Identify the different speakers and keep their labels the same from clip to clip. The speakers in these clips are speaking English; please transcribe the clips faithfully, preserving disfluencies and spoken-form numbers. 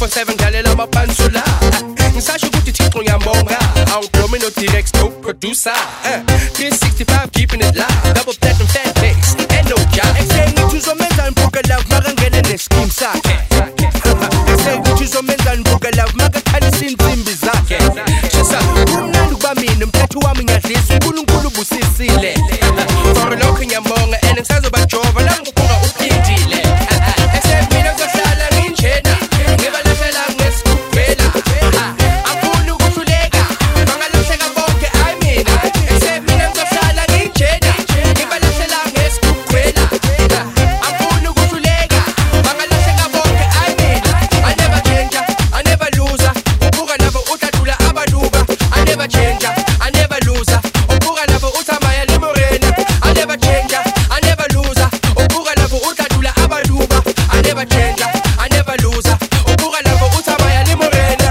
Speaker 1: four seven ngalela amapansula ngisasho ukuthi Thixo ngiyambonga awublome no T-Rex no producer uh, three sixty-five keeping it live double platinum fan base and no job extend ngithi uzomenza imbuka love makangene nescheme sakhe extend ngithi uzomenza imbuka love makakhalisa insimbi zakhe shisa kumnandi kuba mina umthetho wami ngiyadlisa uNkulunkulu busisile for lokho ngiyambonga and ngisazoba jova la ngibuka uphindile extend mina ngizohlala nginjena ngibalahlela ngesikubhela akufuni ukuhluleka bangalahleka bonke I mina except mina ngizohlala nginjena ngibalahlela ngesikubhela akufuni ukuhluleka bangalahleka bonke I mina I never change I never lose ubuka labo utadula abaluka I never change I never lose ubuka labo uthamaya lemorena I never change I never lose ubuka labo utadula abaluka I never change I never lose ubuka labo uthamaya lemorena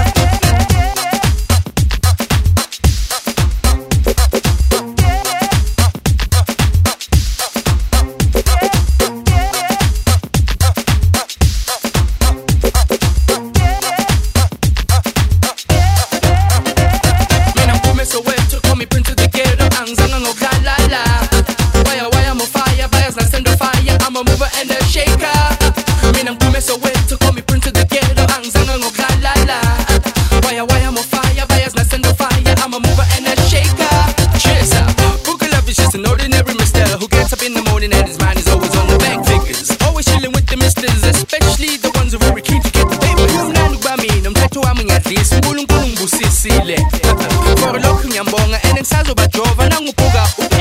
Speaker 1: mina mpume Soweto call me Prince of the Ghetto angizange ngokudlala waya waya mo fire buyers na send a fire I'm a mover and a shaker mina mpume Soweto call me Prince of the Ghetto angizange ngokudlala waya waya mo fire buyers na send a fire I'm a mover and a shaker cheers up Booker Love is just an ordinary mister who gets up in the morning and his mind is always on the bank figures always chilling with the misters especially the ones who are very keen to get the papers kumnandi kuba mina umthetho wami ngiyadlisa uNkulunkulu ngibusisile for lokho ngiyambonga and ngisazoba jova nangubuka